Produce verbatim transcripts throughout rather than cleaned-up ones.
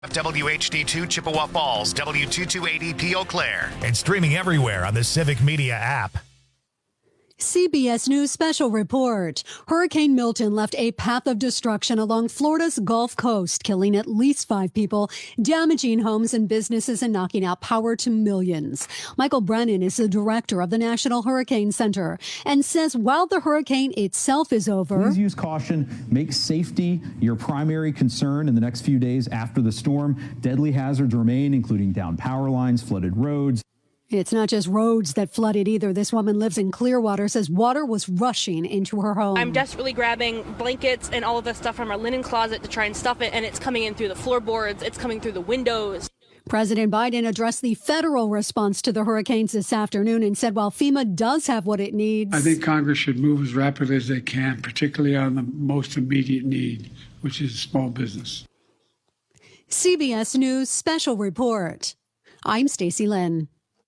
W H D two Chippewa Falls, W two two eight E P Eau Claire, and streaming everywhere on the Civic Media app. C B S News special report. Hurricane Milton left a path of destruction along Florida's Gulf Coast, killing at least five people, damaging homes and businesses, and knocking out power to millions. Michael Brennan is the director of the National Hurricane Center and says while the hurricane itself is over, please use caution. Make safety your primary concern in the next few days after the storm. Deadly hazards remain, including downed power lines, flooded roads. It's not just roads that flooded either. This woman lives in Clearwater, says water was rushing into her home. I'm desperately grabbing blankets and all of the stuff from our linen closet to try and stuff it, and it's coming in through the floorboards. It's coming through the windows. President Biden addressed the federal response to the hurricanes this afternoon and said while FEMA does have what it needs, I think Congress should move as rapidly as they can, particularly on the most immediate need, which is small business. C B S News special report. I'm Stacey Lynn.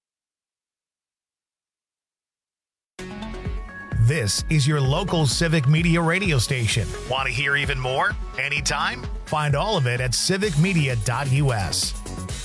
This is your local Civic Media radio station. Want to hear even more? Anytime? Find all of it at civic media dot u s.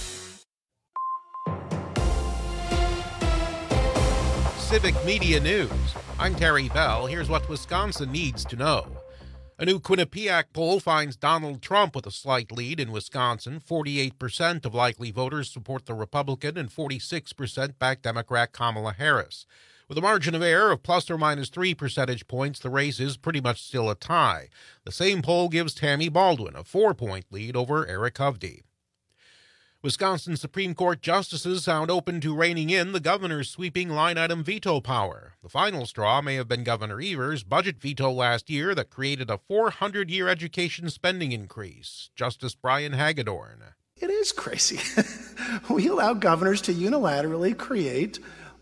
Civic Media News. I'm Terry Bell. Here's what Wisconsin needs to know. A new Quinnipiac poll finds Donald Trump with a slight lead in Wisconsin. forty-eight percent of likely voters support the Republican and forty-six percent back Democrat Kamala Harris. With a margin of error of plus or minus three percentage points, the race is pretty much still a tie. The same poll gives Tammy Baldwin a four-point lead over Eric Hovde. Wisconsin Supreme Court justices sound open to reining in the governor's sweeping line-item veto power. The final straw may have been Governor Evers' budget veto last year that created a four hundred year education spending increase. Justice Brian Hagedorn. It is crazy. We allow governors to unilaterally create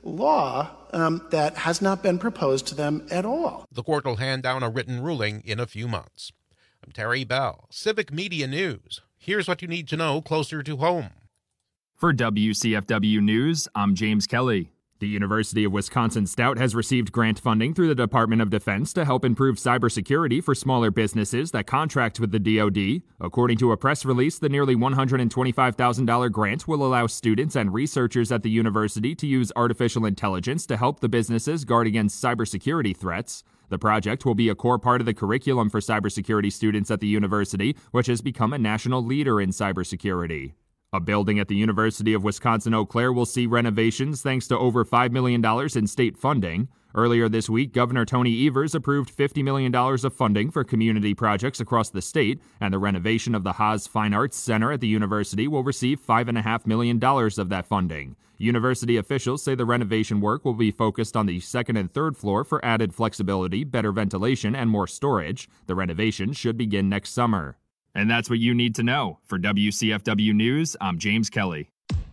law um, that has not been proposed to them at all. The court will hand down a written ruling in a few months. I'm Terry Bell, Civic Media News. Here's what you need to know closer to home. For W C F W News, I'm James Kelly. The University of Wisconsin Stout has received grant funding through the Department of Defense to help improve cybersecurity for smaller businesses that contract with the D O D. According to a press release, the nearly one hundred twenty-five thousand dollars grant will allow students and researchers at the university to use artificial intelligence to help the businesses guard against cybersecurity threats. The project will be a core part of the curriculum for cybersecurity students at the university, which has become a national leader in cybersecurity. A building at the University of Wisconsin-Eau Claire will see renovations thanks to over five million dollars in state funding. Earlier this week, Governor Tony Evers approved fifty million dollars of funding for community projects across the state, and the renovation of the Haas Fine Arts Center at the university will receive five point five million dollars of that funding. University officials say the renovation work will be focused on the second and third floor for added flexibility, better ventilation, and more storage. The renovation should begin next summer. And that's what you need to know. For W C F W News, I'm James Kelly.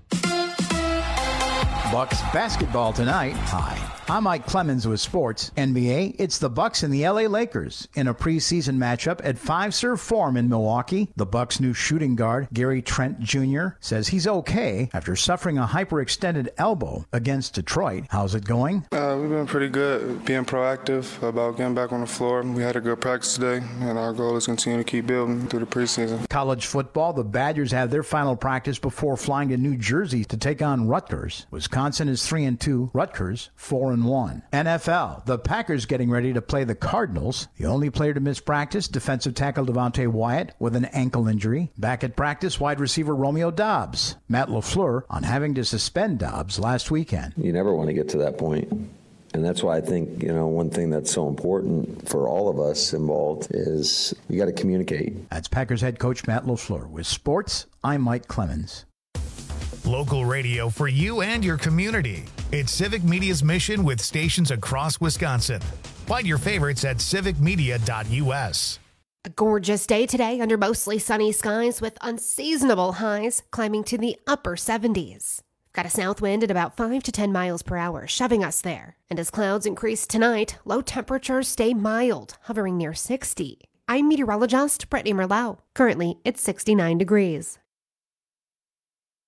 Bucks basketball tonight. Hi, I'm Mike Clemens with sports. N B A, it's the Bucks and the L A Lakers in a preseason matchup at Fiserv Forum in Milwaukee. The Bucks' new shooting guard, Gary Trent Junior, says he's okay after suffering a hyperextended elbow against Detroit. How's it going? Uh, we've been pretty good, being proactive about getting back on the floor. We had a good practice today, and our goal is to continue to keep building through the preseason. College football, the Badgers have their final practice before flying to New Jersey to take on Rutgers. Wisconsin is three and two, Rutgers four and one. N F L, the Packers getting ready to play the Cardinals. The only player to miss practice, defensive tackle Devontae Wyatt with an ankle injury. Back at practice, wide receiver Romeo Doubs. Matt LaFleur on having to suspend Doubs last weekend. You never want to get to that point. And that's why I think, you know, one thing that's so important for all of us involved is you got to communicate. That's Packers head coach Matt LaFleur. With sports, I'm Mike Clemens. Local radio for you and your community. It's Civic Media's mission with stations across Wisconsin. Find your favorites at civic media dot u s. A gorgeous day today under mostly sunny skies with unseasonable highs climbing to the upper seventies. Got a south wind at about five to ten miles per hour, shoving us there. And as clouds increase tonight, low temperatures stay mild, hovering near sixty. I'm meteorologist Brittany Merlot. Currently, it's sixty-nine degrees. The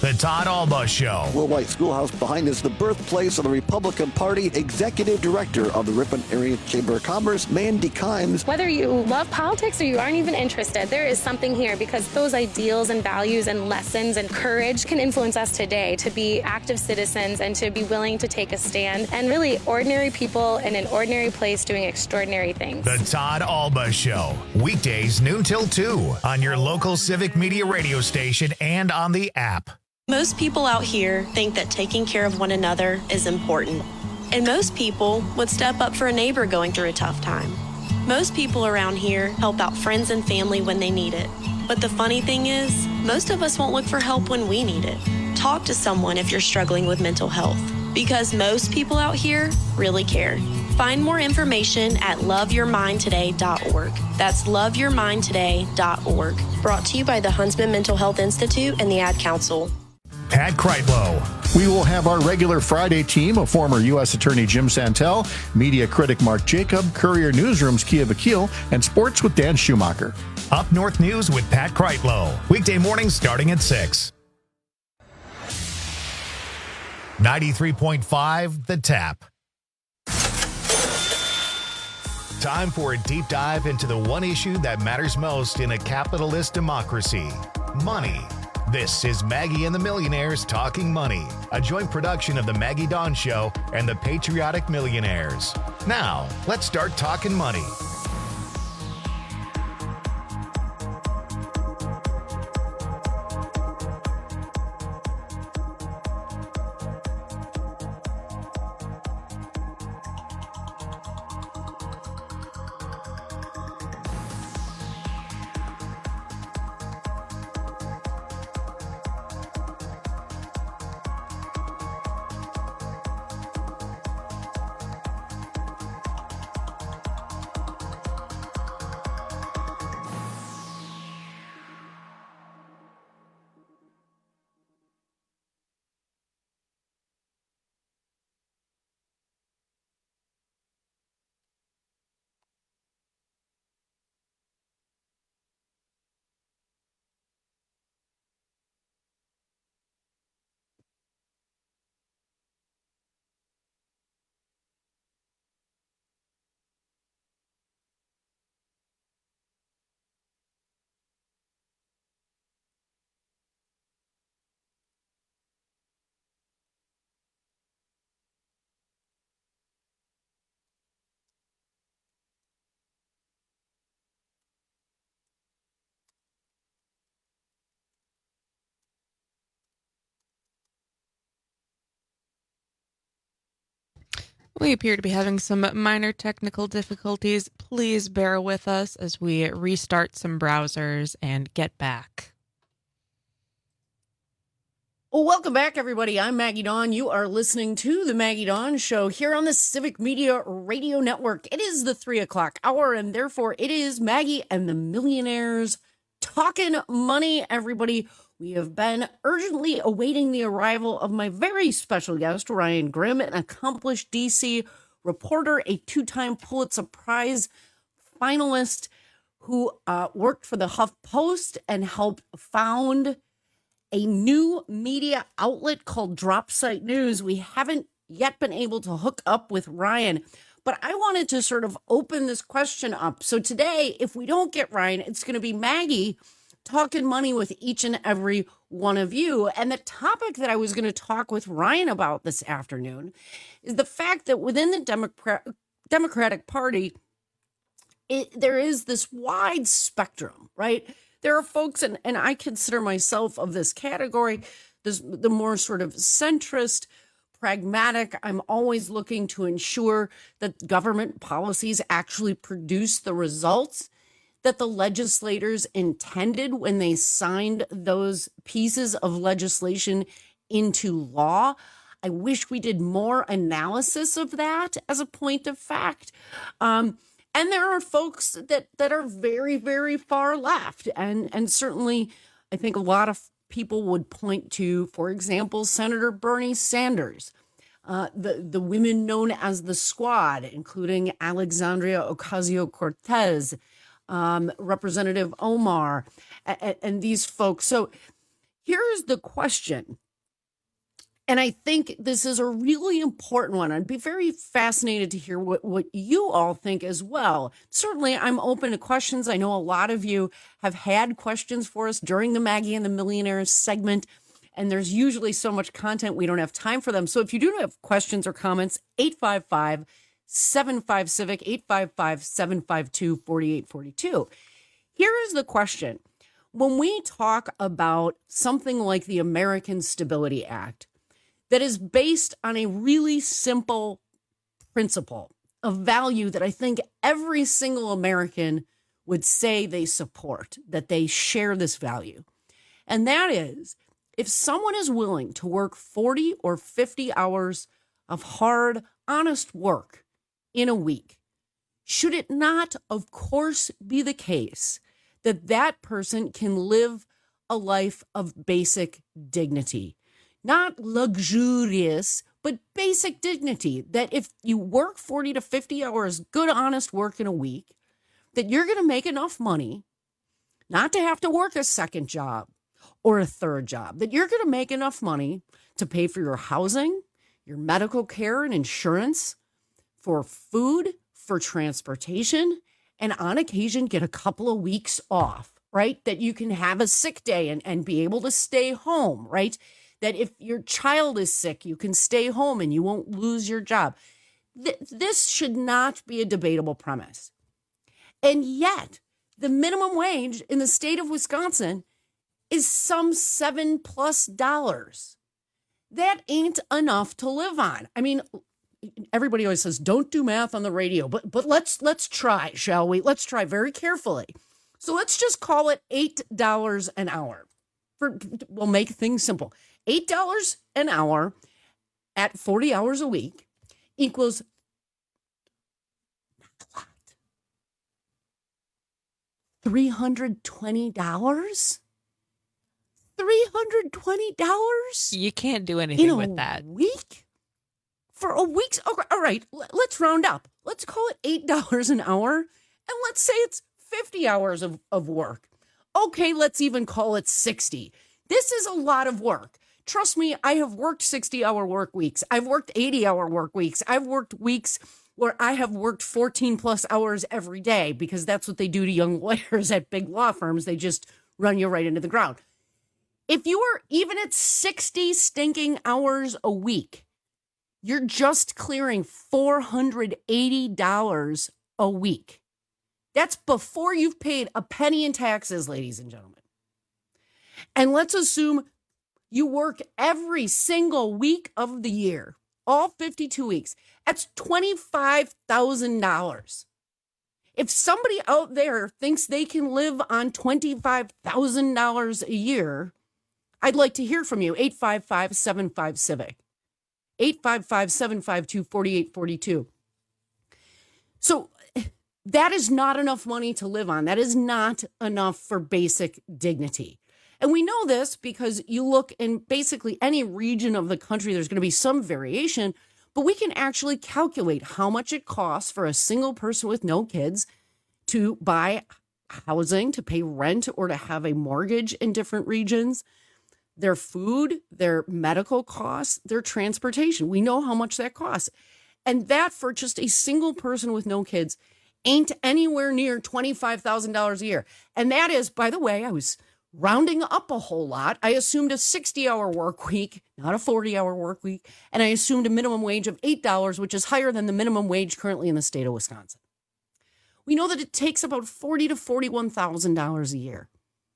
The Todd Alba Show. Will White Schoolhouse behind is the birthplace of the Republican Party. Executive Director of the Ripon Area Chamber of Commerce, Mandy Kimes. Whether you love politics or you aren't even interested, there is something here because those ideals and values and lessons and courage can influence us today to be active citizens and to be willing to take a stand and really ordinary people in an ordinary place doing extraordinary things. The Todd Alba Show. Weekdays noon till two on your local Civic Media radio station and on the app. Most people out here think that taking care of one another is important. And most people would step up for a neighbor going through a tough time. Most people around here help out friends and family when they need it. But the funny thing is, most of us won't look for help when we need it. Talk to someone if you're struggling with mental health, because most people out here really care. Find more information at love your mind today dot org. That's love your mind today dot org. Brought to you by the Huntsman Mental Health Institute and the Ad Council. Pat Kreitlow. We will have our regular Friday team of former U S Attorney Jim Santel, media critic Mark Jacob, Courier Newsroom's Kia Vakil, and Sports with Dan Schumacher. Up North News with Pat Kreitlow. Weekday mornings starting at six. ninety-three point five The Tap. Time for a deep dive into the one issue that matters most in a capitalist democracy: money. This is Maggie and the Millionaires Talking Money, a joint production of the Maggie Dawn Show and the Patriotic Millionaires. Now, let's start talking money. We appear to be having some minor technical difficulties. Please bear with us as we restart some browsers and get back. Well, welcome back, everybody. I'm Maggie Dawn. You are listening to The Maggie Dawn Show here on the Civic Media Radio Network. It is the three o'clock hour, and therefore it is Maggie and the Millionaires Talking Money, everybody. We have been urgently awaiting the arrival of my very special guest, Ryan Grim, an accomplished D C reporter, a two-time Pulitzer Prize finalist who uh, worked for the HuffPost and helped found a new media outlet called Dropsite News. We haven't yet been able to hook up with Ryan, but I wanted to sort of open this question up. So today, if we don't get Ryan, it's going to be Maggie talking money with each and every one of you. And the topic that I was going to talk with Ryan about this afternoon is the fact that within the Democrat, Democratic Party, it, there is this wide spectrum, right? There are folks, and, and I consider myself of this category, this, the more sort of centrist, pragmatic. I'm always looking to ensure that government policies actually produce the results that the legislators intended when they signed those pieces of legislation into law. I wish we did more analysis of that as a point of fact. Um, and there are folks that, that are very, very far left. And, and certainly, I think a lot of people would point to, for example, Senator Bernie Sanders, uh, the, the women known as the Squad, including Alexandria Ocasio-Cortez, Um, Representative Omar, and, and these folks. So here's the question. And I think this is a really important one. I'd be very fascinated to hear what, what you all think as well. Certainly, I'm open to questions. I know a lot of you have had questions for us during the Maggie and the Millionaires segment, and there's usually so much content we don't have time for them. So if you do have questions or comments, eight five five, seven five, CIVIC, eight five five, seven five two, four eight four two. Here is the question. When we talk about something like the American Stability Act, that is based on a really simple principle, a value that I think every single American would say they support, that they share this value. And that is, if someone is willing to work forty or fifty hours of hard, honest work in a week, should it not, of course, be the case that that person can live a life of basic dignity? Not luxurious, but basic dignity, that if you work forty to fifty hours, good, honest work in a week, that you're going to make enough money not to have to work a second job or a third job, that you're going to make enough money to pay for your housing, your medical care and insurance, for food, for transportation, and on occasion get a couple of weeks off, right? That you can have a sick day and, and be able to stay home, right? That if your child is sick, you can stay home and you won't lose your job. Th- this should not be a debatable premise. And yet, the minimum wage in the state of Wisconsin is some seven plus dollars. That ain't enough to live on. I mean, everybody always says, don't do math on the radio, but but let's let's try, shall we? Let's try very carefully. So let's just call it eight dollars an hour. For, we'll make things simple. eight dollars an hour at forty hours a week equals not a lot. three hundred twenty dollars? three hundred twenty dollars? You can't do anything with that. Week? For a week's, okay, all right, let's round up. Let's call it eight dollars an hour, and let's say it's fifty hours of, of work. Okay, let's even call it sixty. This is a lot of work. Trust me, I have worked sixty-hour work weeks. I've worked eighty-hour work weeks. I've worked weeks where I have worked fourteen plus hours every day, because that's what they do to young lawyers at big law firms. They just run you right into the ground. If you are even at sixty stinking hours a week, you're just clearing four hundred eighty dollars a week. That's before you've paid a penny in taxes, ladies and gentlemen. And let's assume you work every single week of the year, all fifty-two weeks. That's twenty-five thousand dollars. If somebody out there thinks they can live on twenty-five thousand dollars a year, I'd like to hear from you. eight five five, seven five, CIVIC. eight five five, seven five two, four eight four two. So that is not enough money to live on. That is not enough for basic dignity. And we know this because you look in basically any region of the country, there's going to be some variation, but we can actually calculate how much it costs for a single person with no kids to buy housing, to pay rent, or to have a mortgage in different regions. Their food, their medical costs, their transportation. We know how much that costs. And that for just a single person with no kids ain't anywhere near twenty-five thousand dollars a year. And that is, by the way, I was rounding up a whole lot. I assumed a sixty-hour work week, not a forty-hour work week. And I assumed a minimum wage of eight dollars, which is higher than the minimum wage currently in the state of Wisconsin. We know that it takes about forty thousand to forty-one thousand dollars a year.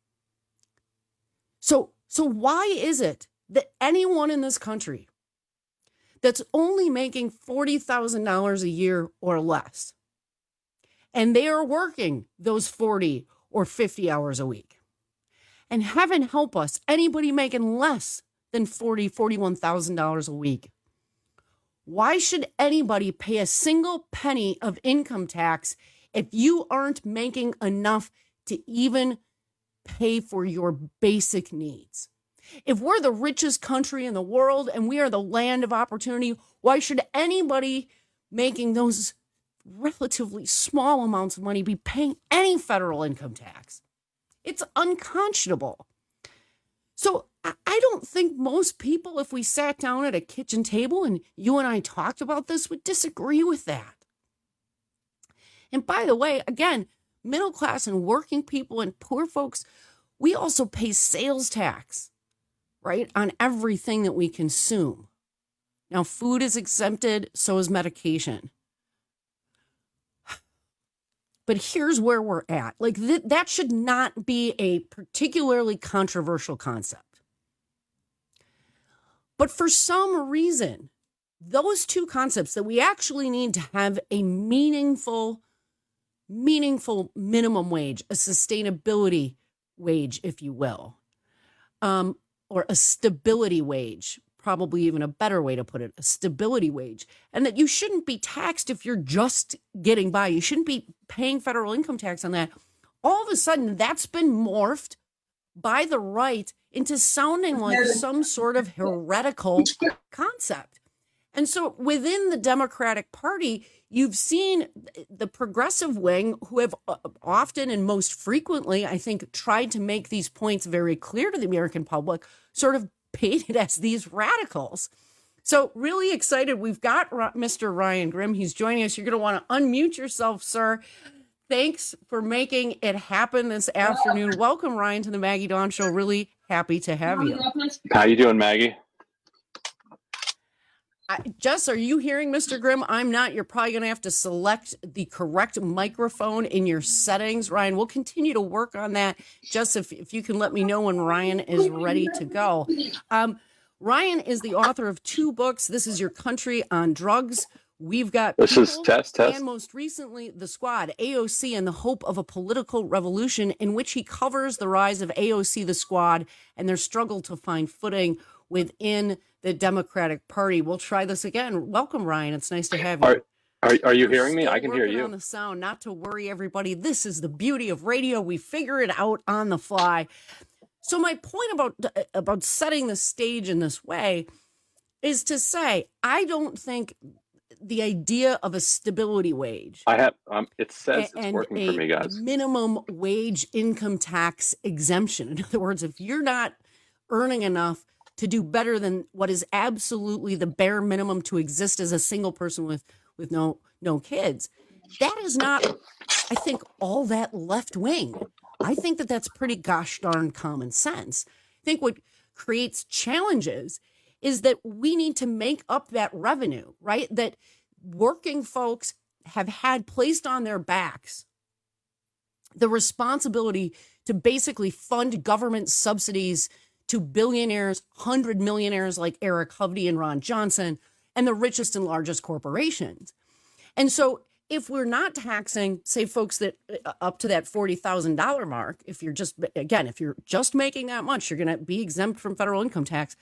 So, so why is it that anyone in this country that's only making forty thousand dollars a year or less, and they are working those forty or fifty hours a week, and heaven help us, anybody making less than forty thousand dollars, forty-one thousand dollars a week, why should anybody pay a single penny of income tax if you aren't making enough to even pay for your basic needs? If we're the richest country in the world and we are the land of opportunity, why should anybody making those relatively small amounts of money be paying any federal income tax? It's unconscionable. So I don't don't think most people, if we sat down at a kitchen table and you and I talked about this, would disagree with that. And by the way, again, middle class and working people and poor folks, we also pay sales tax, right, on everything that we consume. Now, food is exempted, so is medication. But here's where we're at. Like, th- that should not be a particularly controversial concept. But for some reason, those two concepts that we actually need to have a meaningful, meaningful minimum wage, a sustainability wage, if you will, um, or a stability wage, probably even a better way to put it, a stability wage, and that you shouldn't be taxed if you're just getting by. You shouldn't be paying federal income tax on that. All of a sudden, that's been morphed by the right into sounding like some sort of heretical concept. And so within the Democratic Party, you've seen the progressive wing, who have often and most frequently, I think, tried to make these points very clear to the American public, sort of painted as these radicals. So really excited. We've got Mister Ryan Grim. He's joining us. You're going to want to unmute yourself, sir. Thanks for making it happen this afternoon. Welcome, Ryan, to the Maggie Dawn Show. Really happy to have you. How you doing, Maggie? I, Jess, are you hearing Mister Grimm? I'm not. You're probably going to have to select the correct microphone in your settings. Ryan, we'll continue to work on that. Jess, if, if you can let me know when Ryan is ready to go. Um, Ryan is the author of two books. This is Your Country on Drugs. We've got this is test test, and most recently, The Squad, A O C and the Hope of a Political Revolution, in which he covers the rise of A O C, the Squad, and their struggle to find footing within the Democratic Party. We'll try this again. Welcome, Ryan. It's nice to have you. Are, are, are you We're hearing me? I can hear you. On the sound, not to worry, everybody. This is the beauty of radio. We figure it out on the fly. So my point about about setting the stage in this way is to say, I don't think the idea of a stability wage. I have, um, it says and it's working for me, guys. Minimum wage income tax exemption. In other words, if you're not earning enough to do better than what is absolutely the bare minimum to exist as a single person with, with no, no kids, that is not, I think, all that left wing. I think that that's pretty gosh darn common sense. I think what creates challenges is that we need to make up that revenue, right? That working folks have had placed on their backs the responsibility to basically fund government subsidies to billionaires, hundred millionaires like Eric Hovde and Ron Johnson, and the richest and largest corporations. And so if we're not taxing, say, folks that uh, up to that forty thousand dollars mark, if you're just, again, if you're just making that much, you're going to be exempt from federal income tax.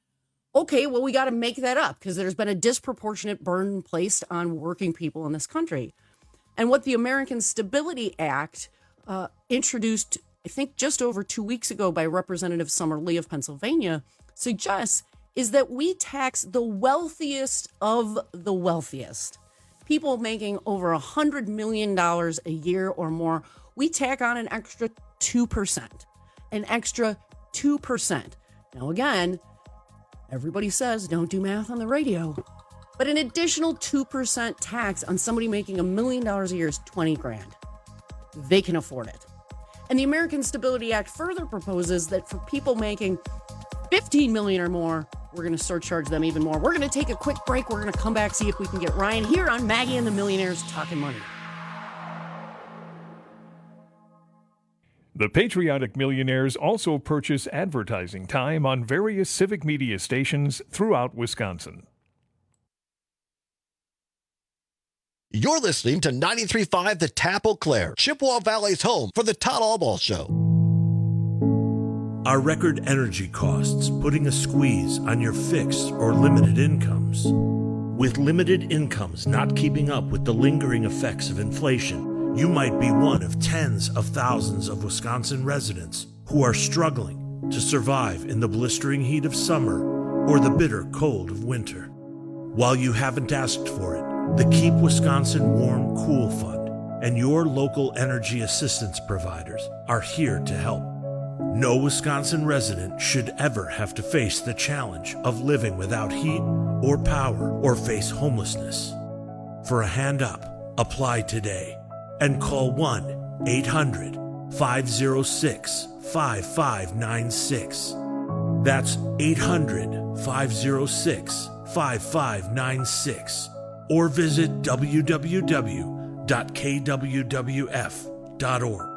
Okay, well, we got to make that up because there's been a disproportionate burden placed on working people in this country. And what the American Stability Act uh, introduced, I think just over two weeks ago by Representative Summer Lee of Pennsylvania, suggests is that we tax the wealthiest of the wealthiest. People making over one hundred million dollars a year or more, we tack on an extra two percent, an extra two percent. Now, again, everybody says don't do math on the radio, but an additional two percent tax on somebody making a million dollars a year is twenty grand. They can afford it. And the American Stability Act further proposes that for people making fifteen million dollars or more, we're going to surcharge them even more. We're going to take a quick break. We're going to come back, see if we can get Ryan here on Maggie and the Millionaires Talking Money. The Patriotic Millionaires also purchase advertising time on various civic media stations throughout Wisconsin. You're listening to ninety-three point five The Tap Eau Claire, Chippewa Valley's home for the Todd Albaugh Show. Are record energy costs putting a squeeze on your fixed or limited incomes? With limited incomes not keeping up with the lingering effects of inflation, you might be one of tens of thousands of Wisconsin residents who are struggling to survive in the blistering heat of summer or the bitter cold of winter. While you haven't asked for it, the Keep Wisconsin Warm Cool Fund and your local energy assistance providers are here to help. No Wisconsin resident should ever have to face the challenge of living without heat or power or face homelessness. For a hand up, apply today and call one eight hundred five oh six five five nine six. That's eight hundred five oh six five five nine six. Or visit w w w dot k w w f dot org.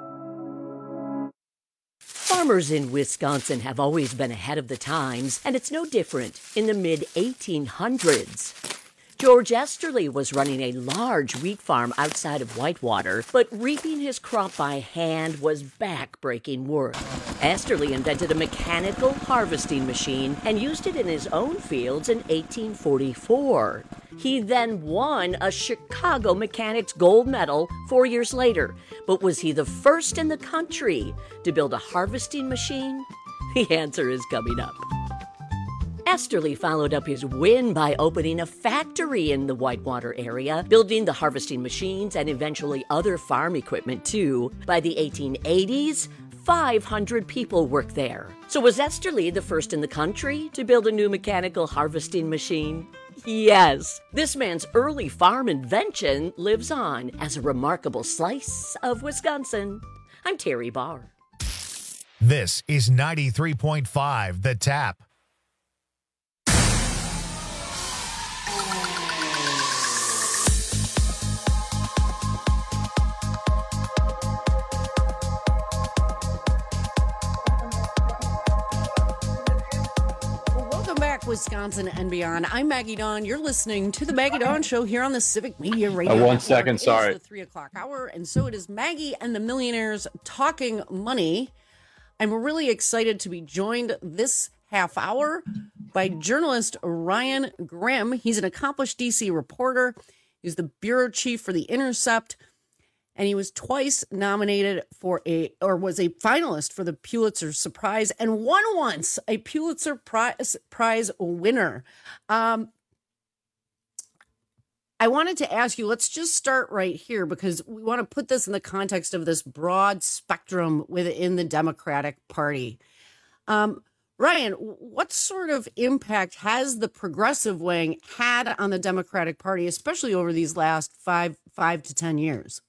Farmers in Wisconsin have always been ahead of the times, and it's no different in the mid eighteen hundreds. George Esterly was running a large wheat farm outside of Whitewater, but reaping his crop by hand was back-breaking work. Esterly invented a mechanical harvesting machine and used it in his own fields in eighteen forty-four. He then won a Chicago Mechanics Gold Medal four years later. But was he the first in the country to build a harvesting machine? The answer is coming up. Esterly followed up his win by opening a factory in the Whitewater area, building the harvesting machines and eventually other farm equipment too. By the eighteen eighties, five hundred people worked there. So was Esterly the first in the country to build a new mechanical harvesting machine? Yes, this man's early farm invention lives on as a remarkable slice of Wisconsin. I'm Terry Barr. This is ninety-three point five The Tap. Wisconsin and beyond. I'm Maggie Dawn. You're listening to the Maggie Dawn Show here on the Civic Media Radio. Uh, one Network. second, It sorry. is the three o'clock hour, and so it is Maggie and the Millionaires Talking Money. I'm really excited to be joined this half hour by journalist Ryan Grim. He's an accomplished D C reporter. He's the bureau chief for The Intercept, and he was twice nominated for a, or was a finalist for the Pulitzer Prize, and won once a Pulitzer Prize, Prize winner. Um, I wanted to ask you, let's just start right here, because we want to put this in the context of this broad spectrum within the Democratic Party. Um, Ryan, what sort of impact has the progressive wing had on the Democratic Party, especially over these last five, five to ten years?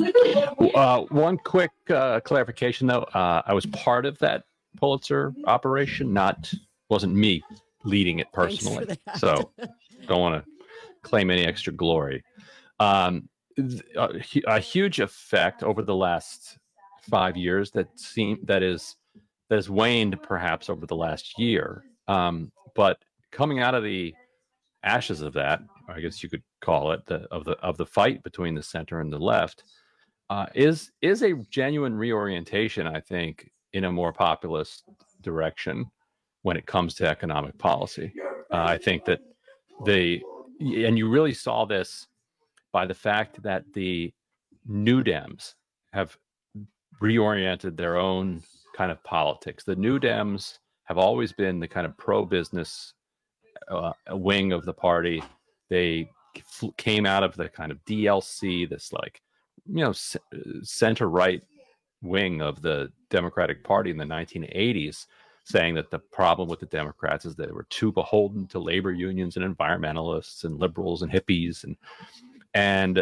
Uh, one quick uh, clarification, though. Uh, I was part of that Pulitzer operation. Not wasn't me leading it personally, so don't want to claim any extra glory. Um, a, a huge effect over the last five years that seem that is that has waned perhaps over the last year. Um, but coming out of the ashes of that, I guess you could call it, the, of the of the fight between the center and the left, uh, is is a genuine reorientation, I think, in a more populist direction when it comes to economic policy. Uh, I think that the and you really saw this by the fact that the New Dems have reoriented their own kind of politics. The New Dems have always been the kind of pro-business uh, wing of the party. They f- came out of the kind of D L C, this like, you know, c- center-right wing of the Democratic Party in the nineteen eighties, saying that the problem with the Democrats is that they were too beholden to labor unions and environmentalists and liberals and hippies. And and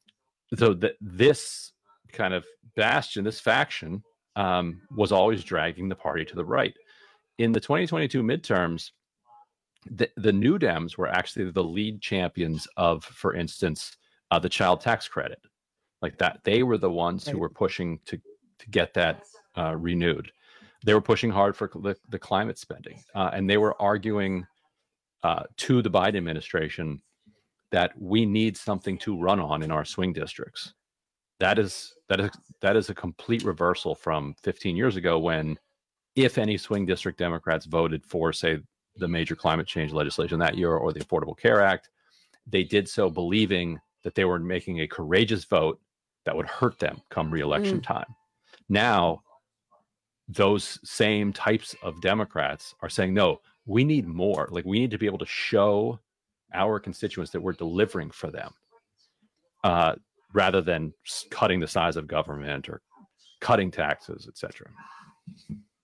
so that this kind of bastion, this faction, um, was always dragging the party to the right. In the twenty twenty-two midterms, The, the New Dems were actually the lead champions of, for instance, uh, the child tax credit. Like that, they were the ones who were pushing to to get that uh, renewed. They were pushing hard for the, the climate spending, uh, and they were arguing uh, to the Biden administration that we need something to run on in our swing districts. That is that is that is a complete reversal from fifteen years ago, when, if any swing district Democrats voted for, say, the major climate change legislation that year or the Affordable Care Act, they did so believing that they were making a courageous vote that would hurt them come re-election mm. time. Now, those same types of Democrats are saying, no, we need more. Like, we need to be able to show our constituents that we're delivering for them, uh, rather than cutting the size of government or cutting taxes, et cetera.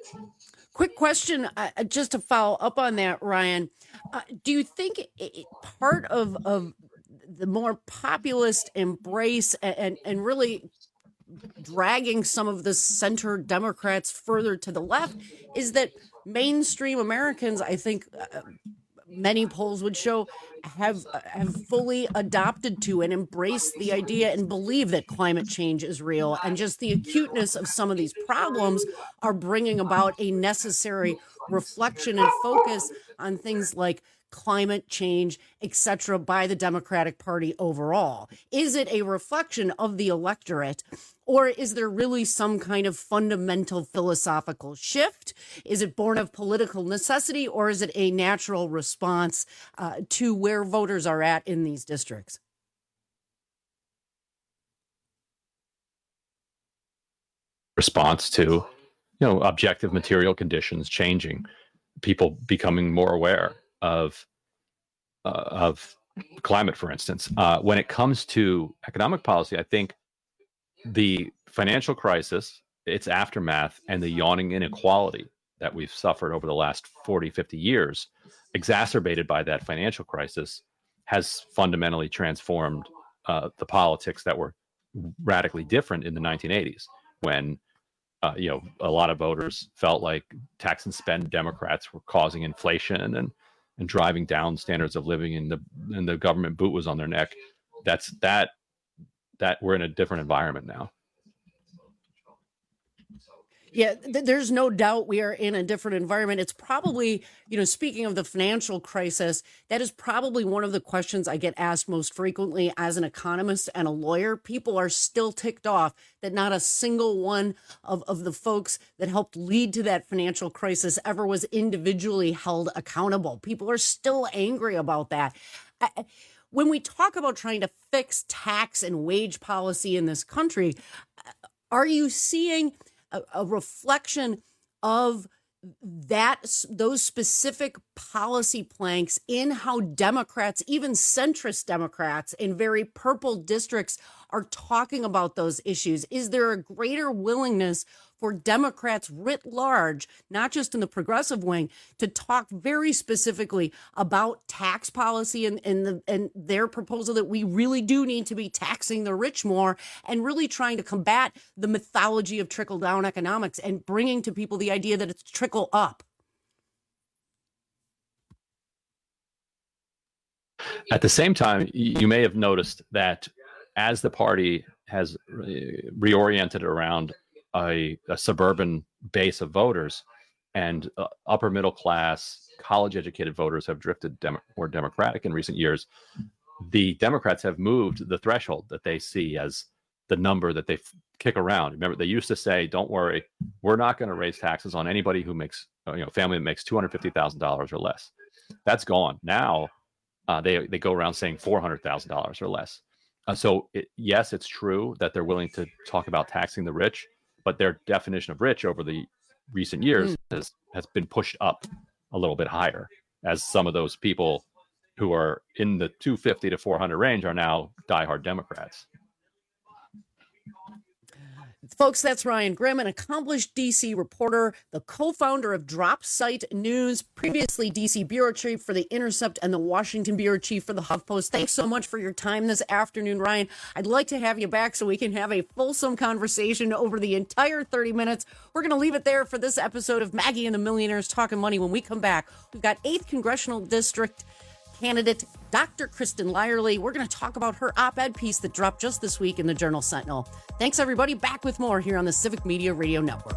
Quick question, uh, just to follow up on that, Ryan. Uh, do you think it, it, part of, of the more populist embrace and, and really dragging some of the center Democrats further to the left is that mainstream Americans, I think uh, many polls would show, have have fully adopted to and embraced the idea and believe that climate change is real, and just the acuteness of some of these problems are bringing about a necessary reflection and focus on things like climate change, et cetera, by the Democratic Party overall. Is it a reflection of the electorate, or is there really some kind of fundamental philosophical shift? Is it born of political necessity, or is it a natural response uh, to where voters are at in these districts? Response to, you know, objective material conditions changing, people becoming more aware of uh, of climate, for instance. Uh, when it comes to economic policy, I think the financial crisis, its aftermath, and the yawning inequality that we've suffered over the last forty, fifty years, exacerbated by that financial crisis, has fundamentally transformed uh, the politics that were radically different in the nineteen eighties, when uh, you know, a lot of voters felt like tax and spend Democrats were causing inflation and and driving down standards of living, and the and the government boot was on their neck. That's that that we're in a different environment now. Yeah, th- there's no doubt we are in a different environment. It's probably, you know, speaking of the financial crisis, that is probably one of the questions I get asked most frequently as an economist and a lawyer. People are still ticked off that not a single one of, of the folks that helped lead to that financial crisis ever was individually held accountable. People are still angry about that. I, when we talk about trying to fix tax and wage policy in this country, are you seeing a, a reflection of that, those specific policy planks in how Democrats, even centrist Democrats in very purple districts, are talking about those issues? Is there a greater willingness for Democrats writ large, not just in the progressive wing, to talk very specifically about tax policy and, and, the, and their proposal that we really do need to be taxing the rich more, and really trying to combat the mythology of trickle-down economics and bringing to people the idea that it's trickle up? At the same time, you may have noticed that as the party has re- reoriented around a, a suburban base of voters, and uh, upper middle class, college educated voters have drifted dem- more Democratic in recent years, the Democrats have moved the threshold that they see as the number that they f- kick around. Remember, they used to say, don't worry, we're not going to raise taxes on anybody who makes, you know, family that makes two hundred fifty thousand dollars or less. That's gone. Now uh, they, they go around saying four hundred thousand dollars or less. Uh, so it, yes, it's true that they're willing to talk about taxing the rich, but their definition of rich over the recent years mm. has, has been pushed up a little bit higher, as some of those people who are in the two fifty to four hundred range are now diehard Democrats. Folks, that's Ryan Grim, an accomplished D C reporter, the co-founder of Drop Site News, previously D C bureau chief for The Intercept and the Washington bureau chief for the HuffPost. Thanks so much for your time this afternoon, Ryan. I'd like to have you back so we can have a fulsome conversation over the entire thirty minutes. We're going to leave it there for this episode of Maggie and the Millionaires Talking Money. When we come back, we've got eighth Congressional District candidate Doctor Kristen Lyerly. We're going to talk about her op-ed piece that dropped just this week in the Journal Sentinel. Thanks, everybody. Back with more here on the Civic Media Radio Network.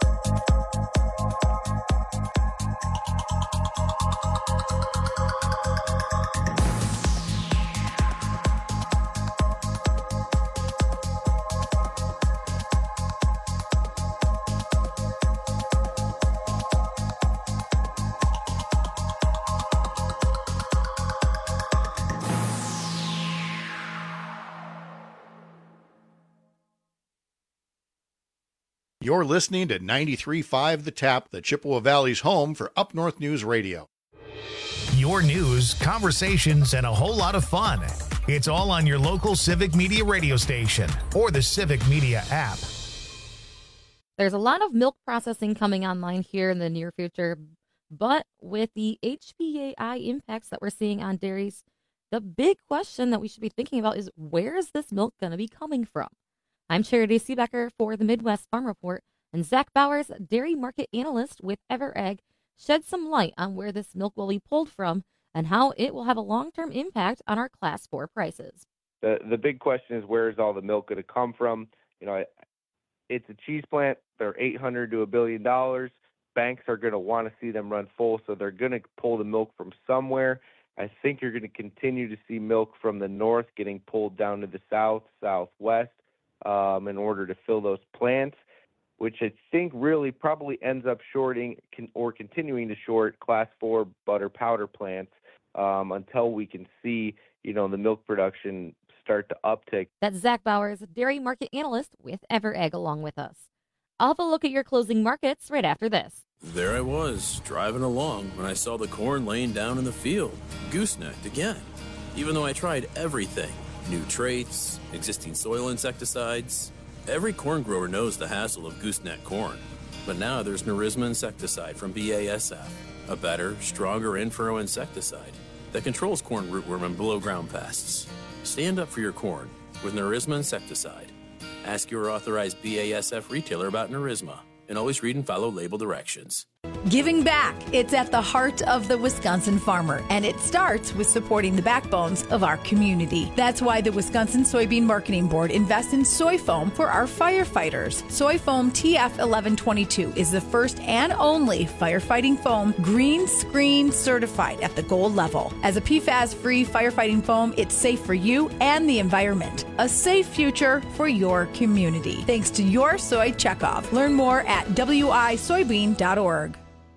You're listening to ninety-three point five The Tap, the Chippewa Valley's home for Up North News Radio. Your news, conversations, and a whole lot of fun. It's all on your local Civic Media radio station or the Civic Media app. There's a lot of milk processing coming online here in the near future, but with the H P A I impacts that we're seeing on dairies, the big question that we should be thinking about is, where is this milk going to be coming from? I'm Charity Seebecker for the Midwest Farm Report, and Zach Bowers, dairy market analyst with EverEgg, shed some light on where this milk will be pulled from and how it will have a long-term impact on our Class four prices. The the big question is, where is all the milk going to come from? You know, it's a cheese plant. They're eight hundred to a billion dollars. Banks are going to want to see them run full, so they're going to pull the milk from somewhere. I think you're going to continue to see milk from the north getting pulled down to the south, southwest, um, in order to fill those plants, which I think really probably ends up shorting can, or continuing to short Class four butter powder plants um, until we can see, you know, the milk production start to uptick. That's Zach Bowers, dairy market analyst with EverEgg, along with us. I'll have a look at your closing markets right after this. There I was, driving along, when I saw the corn laying down in the field, goosenecked again. Even though I tried everything, new traits, existing soil insecticides, every corn grower knows the hassle of gooseneck corn. But now there's Nerisma insecticide from B A S F, a better, stronger in-furrow insecticide that controls corn rootworm and below-ground pests. Stand up for your corn with Nerisma insecticide. Ask your authorized B A S F retailer about Nerisma, and always read and follow label directions. Giving back. It's at the heart of the Wisconsin farmer, and it starts with supporting the backbones of our community. That's why the Wisconsin Soybean Marketing Board invests in soy foam for our firefighters. Soy foam T F eleven twenty-two is the first and only firefighting foam green screen certified at the gold level. As a P FAS-free firefighting foam, it's safe for you and the environment. A safe future for your community. Thanks to your soy checkoff. Learn more at w i soybean dot org.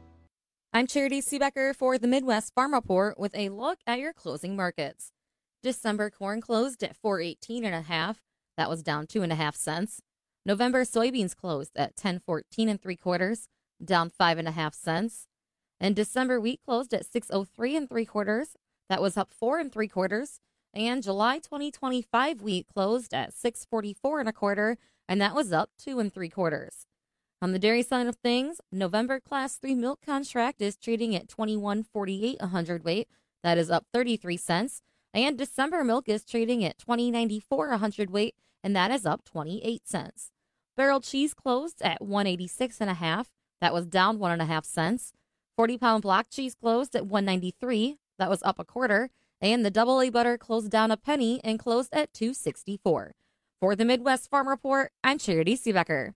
I'm Charity Seebecker for the Midwest Farm Report with a look at your closing markets. December corn closed at four eighteen and a half. That was down two and a half cents. November soybeans closed at ten fourteen and three quarters, down five and a half cents. And December wheat closed at six oh three and three quarters. That was up four and three quarters. And July twenty twenty-five wheat closed at six forty-four and a quarter, and that was up two and three quarters. On the dairy side of things, November Class three milk contract is trading at twenty-one forty-eight a hundredweight. That is up thirty-three cents. And December milk is trading at twenty ninety-four a hundredweight, and that is up twenty-eight cents. Barrel cheese closed at one eighty-six and a half. That was down one and a half cents. forty pound block cheese closed at one ninety-three. That was up a quarter. And the double A butter closed down a penny and closed at two sixty-four. For the Midwest Farm Report, I'm Charity Seebecker.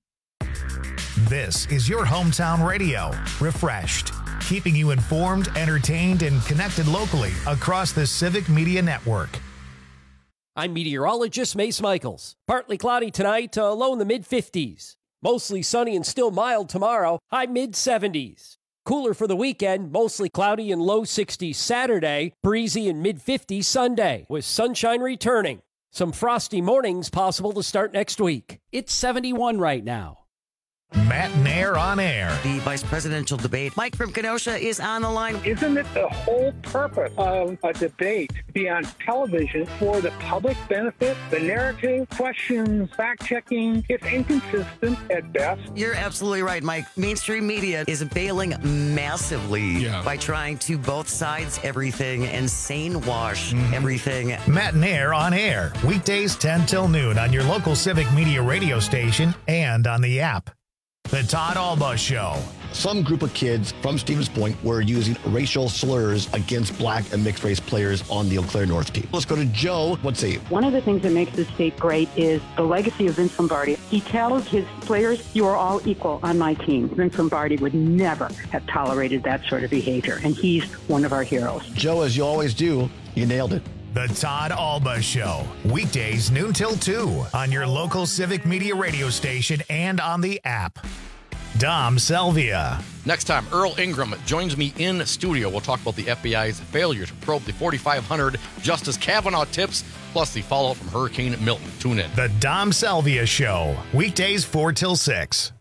This is your hometown radio, Refreshed, keeping you informed, entertained, and connected locally across the Civic Media Network. I'm meteorologist Mace Michaels. Partly cloudy tonight, uh, low in the mid fifties. Mostly sunny and still mild tomorrow, high mid seventies. Cooler for the weekend, mostly cloudy and low sixties Saturday, breezy and mid fifties Sunday, with sunshine returning. Some frosty mornings possible to start next week. It's seventy-one right now. Matt Nair on air. The vice presidential debate. Mike from Kenosha is on the line. Isn't it the whole purpose of a debate to be on television for the public benefit? The narrative, questions, fact-checking, it's inconsistent at best. You're absolutely right, Mike. Mainstream media is bailing massively yeah. by trying to both sides everything and sane wash mm-hmm. everything. Matt Nair on air. Weekdays ten till noon on your local Civic Media radio station and on the app. The Todd Alba Show. Some group of kids from Stevens Point were using racial slurs against black and mixed race players on the Eau Claire North team. Let's go to Joe. What's he? One of the things that makes this state great is the legacy of Vince Lombardi. He tells his players, you are all equal on my team. Vince Lombardi would never have tolerated that sort of behavior, and he's one of our heroes. Joe, as you always do, you nailed it. The Todd Alba Show. Weekdays noon till two on your local Civic Media radio station and on the app. Dom Selvia. Next time, Earl Ingram joins me in studio. We'll talk about the F B I's failure to probe the forty-five hundred Justice Kavanaugh tips, plus the fallout from Hurricane Milton. Tune in. The Dom Selvia Show. Weekdays four till six.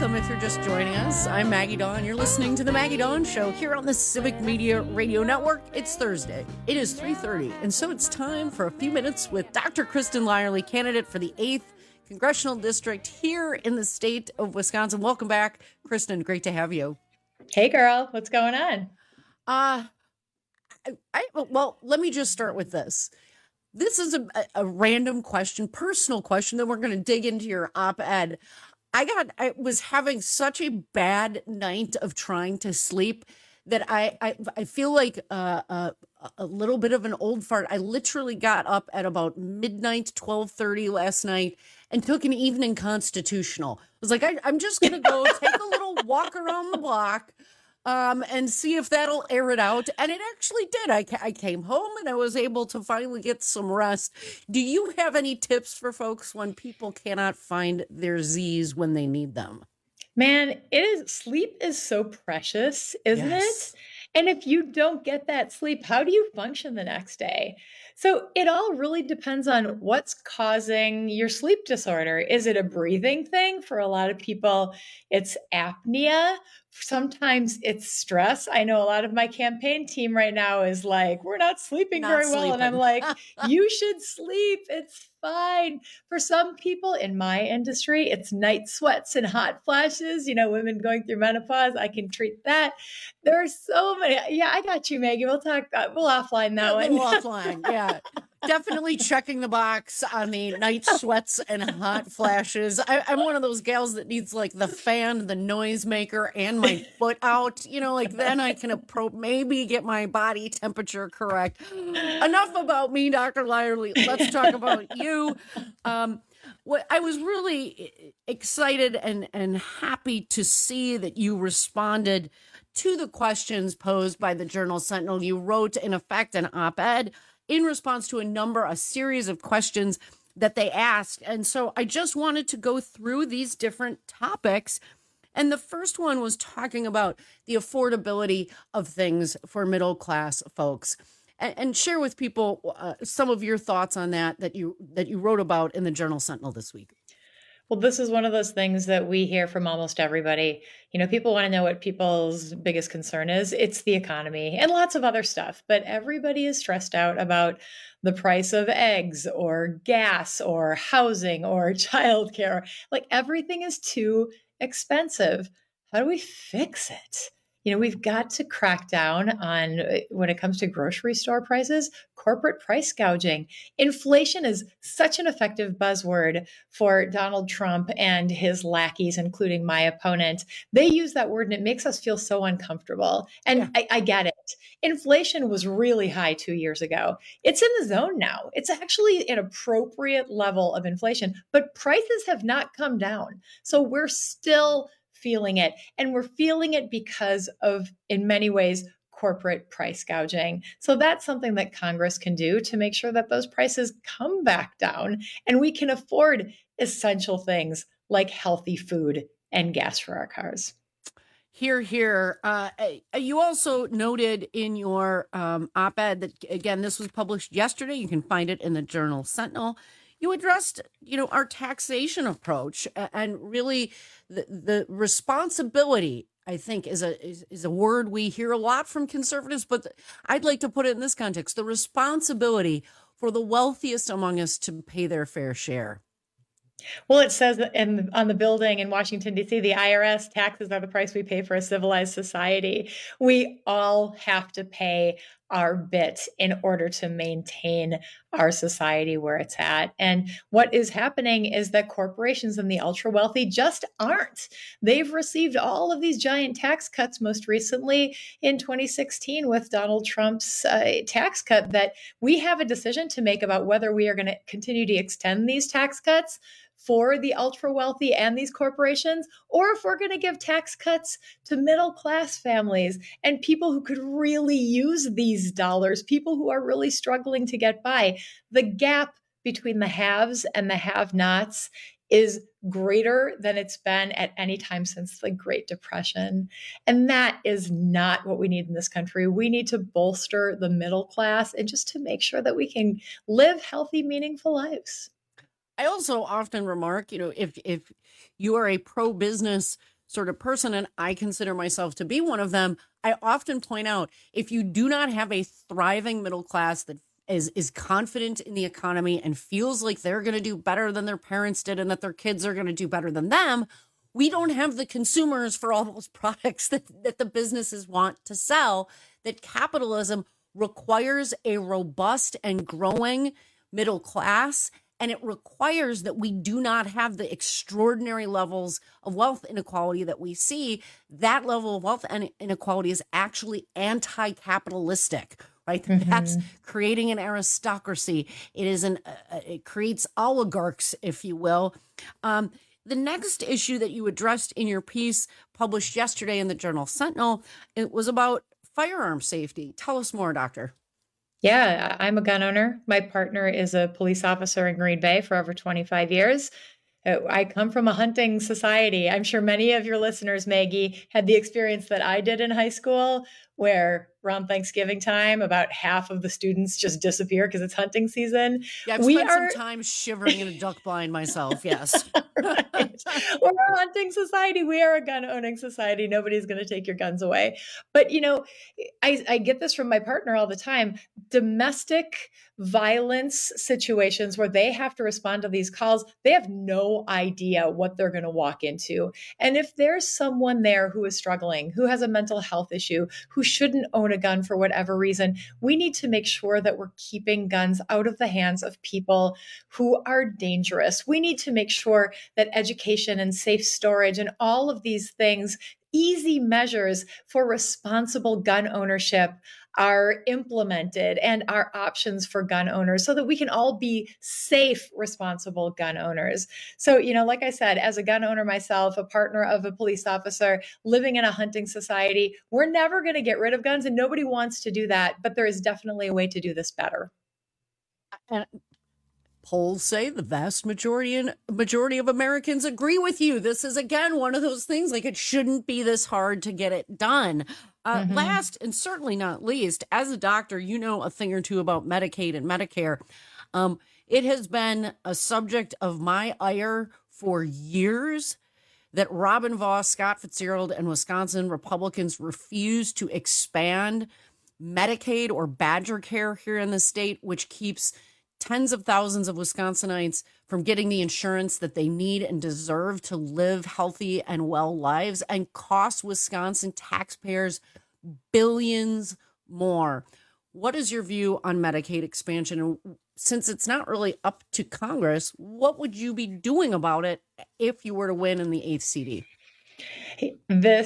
welcome if you're just joining us. I'm Maggie Dawn. You're listening to The Maggie Dawn Show here on the Civic Media Radio Network. It's Thursday. It is three thirty, and so it's time for a few minutes with Doctor Kristen Lyerly, candidate for the eighth Congressional District here in the state of Wisconsin. Welcome back, Kristen. Great to have you. Hey, girl. What's going on? Uh, I, I well, let me just start with this. This is a, a random question, personal question, then we're going to dig into your op-ed. I got, I was having such a bad night of trying to sleep that I, I, I feel like uh, uh, a little bit of an old fart. I literally got up at about midnight, twelve thirty last night and took an evening constitutional. I was like, I, I'm just going to go take a little walk around the block um, and see if that'll air it out. And it actually did. I, I came home and I was able to finally get some rest. Do you have any tips for folks when people cannot find their Z's when they need them? Man, it is sleep is so precious, isn't Yes. it? And if you don't get that sleep, how do you function the next day? So it all really depends on what's causing your sleep disorder. Is it a breathing thing? For a lot of people, it's apnea. Sometimes it's stress. I know a lot of my campaign team right now is like, we're not sleeping Not very well. And I'm sleeping. like, you should sleep. It's fine. For some people in my industry, it's night sweats and hot flashes. You know, women going through menopause, I can treat that. There are so many. Yeah, I got you, Maggie. We'll talk. Uh, we'll offline that Yeah, one. we'll offline. Yeah. Definitely checking the box on the night sweats and hot flashes. I, I'm one of those gals that needs like the fan, the noisemaker, and my foot out. You know, like then I can appro- maybe get my body temperature correct. Enough about me, Doctor Lyerly. Let's talk about you. Um, what I was really excited and and happy to see that you responded to the questions posed by the Journal Sentinel. You wrote, in effect, an op-ed in response to a number, a series of questions that they asked. And so I just wanted to go through these different topics. And the first one was talking about the affordability of things for middle class folks, and, and share with people uh, some of your thoughts on that that you that you wrote about in the Journal Sentinel this week. Well, this is one of those things that we hear from almost everybody. You know, people want to know what people's biggest concern is. It's the economy and lots of other stuff, but everybody is stressed out about the price of eggs or gas or housing or childcare. Like everything is too expensive. How do we fix it? You know, we've got to crack down on, when it comes to grocery store prices, corporate price gouging. Inflation is such an effective buzzword for Donald Trump and his lackeys, including my opponent. They use that word and it makes us feel so uncomfortable. And yeah. I, I get it. Inflation was really high two years ago. It's in the zone now. It's actually an appropriate level of inflation, but prices have not come down. So we're still feeling it. And we're feeling it because of, in many ways, corporate price gouging. So that's something that Congress can do to make sure that those prices come back down and we can afford essential things like healthy food and gas for our cars. Here, here. Uh, you also noted in your um, op-ed that, again, this was published yesterday. You can find it in the Journal Sentinel. You addressed, you know, our taxation approach and really the, the responsibility, I think, is a is, is a word we hear a lot from conservatives, but I'd like to put it in this context, the responsibility for the wealthiest among us to pay their fair share. Well, it says in, on the building in Washington, D C, the I R S taxes are the price we pay for a civilized society. We all have to pay our bit in order to maintain our society where it's at. And what is happening is that corporations and the ultra wealthy just aren't. They've received all of these giant tax cuts, most recently in twenty sixteen with Donald Trump's uh, tax cut, that we have a decision to make about whether we are going to continue to extend these tax cuts for the ultra wealthy and these corporations, or if we're going to give tax cuts to middle class families and people who could really use these dollars, people who are really struggling to get by. The gap between the haves and the have-nots is greater than it's been at any time since the Great Depression. And that is not what we need in this country. We need to bolster the middle class and just to make sure that we can live healthy, meaningful lives. I also often remark, you know, if if you are a pro-business sort of person, and I consider myself to be one of them. I often point out, if you do not have a thriving middle class that is is confident in the economy and feels like they're going to do better than their parents did and that their kids are going to do better than them, we don't have the consumers for all those products that, that the businesses want to sell. That capitalism requires a robust and growing middle class, and it requires that we do not have the extraordinary levels of wealth inequality that we see. That level of wealth inequality is actually anti-capitalistic, right? Mm-hmm. That's creating an aristocracy. It is an, uh, it creates oligarchs, if you will. Um, the next issue that you addressed in your piece published yesterday in the Journal Sentinel, it was about firearm safety. Tell us more, Doctor. Yeah, I'm a gun owner. My partner is a police officer in Green Bay for over twenty-five years. I come from a hunting society. I'm sure many of your listeners, Maggie, had the experience that I did in high school, where around Thanksgiving time, about half of the students just disappear because it's hunting season. Yeah, I've we spent are... some time shivering in a duck blind myself, yes. Right. We're a hunting society. We are a gun-owning society. Nobody's going to take your guns away. But, you know, I, I get this from my partner all the time. Domestic violence situations where they have to respond to these calls, they have no idea what they're going to walk into. And if there's someone there who is struggling, who has a mental health issue, who shouldn't own a gun for whatever reason, we need to make sure that we're keeping guns out of the hands of people who are dangerous. We need to make sure that education and safe storage and all of these things, easy measures for responsible gun ownership, are implemented and are options for gun owners so that we can all be safe, responsible gun owners. So, you know, like I said, as a gun owner myself, a partner of a police officer, living in a hunting society, we're never going to get rid of guns and nobody wants to do that. But there is definitely a way to do this better. And polls say the vast majority and majority of Americans agree with you. This is, again, one of those things, like, it shouldn't be this hard to get it done. Uh, mm-hmm. Last and certainly not least, as a doctor, you know a thing or two about Medicaid and Medicare. Um, it has been a subject of my ire for years that Robin Vos, Scott Fitzgerald, and Wisconsin Republicans refuse to expand Medicaid or Badger Care here in the state, which keeps tens of thousands of Wisconsinites from getting the insurance that they need and deserve to live healthy and well lives, and costs Wisconsin taxpayers billions more. What is your view on Medicaid expansion? And since it's not really up to Congress, what would you be doing about it if you were to win in the eighth C D? This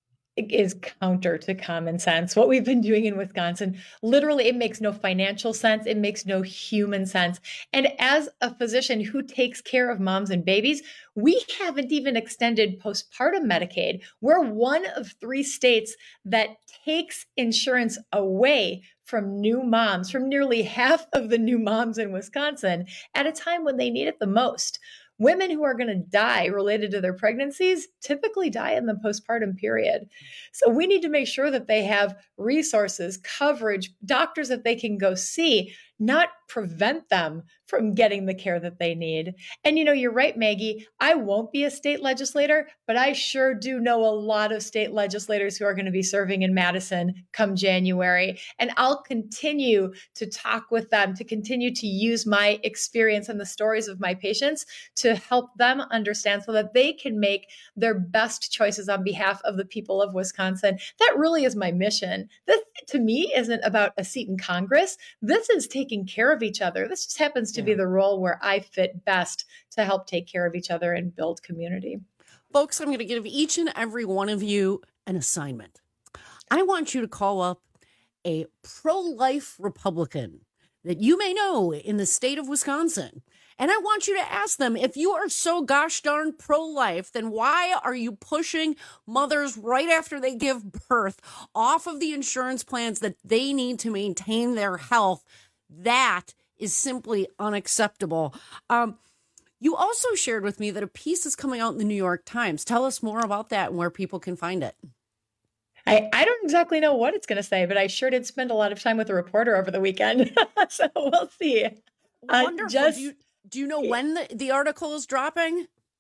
is counter to common sense. What we've been doing in Wisconsin, literally, it makes no financial sense. It makes no human sense. And as a physician who takes care of moms and babies, we haven't even extended postpartum Medicaid. We're one of three states that takes insurance away from new moms, from nearly half of the new moms in Wisconsin, at a time when they need it the most. Women who are going to die related to their pregnancies typically die in the postpartum period. So we need to make sure that they have resources, coverage, doctors that they can go see, not prevent them from getting the care that they need. And, you know, you're right, Maggie, I won't be a state legislator, but I sure do know a lot of state legislators who are going to be serving in Madison come January. And I'll continue to talk with them, to continue to use my experience and the stories of my patients to help them understand so that they can make their best choices on behalf of the people of Wisconsin. That really is my mission. This, to me, isn't about a seat in Congress. This is taking care of each other. This just happens to yeah. be the role where I fit best to help take care of each other and build community. Folks, I'm going to give each and every one of you an assignment. I want you to call up a pro-life Republican that you may know in the state of Wisconsin. And I want you to ask them, if you are so gosh darn pro-life, then why are you pushing mothers right after they give birth off of the insurance plans that they need to maintain their health? That is simply unacceptable. Um, you also shared with me that a piece is coming out in the New York Times. Tell us more about that and where people can find it. I, I don't exactly know what it's going to say, but I sure did spend a lot of time with a reporter over the weekend. So we'll see. Wonderful. Uh, just, do, you, do you know when the, the article is dropping?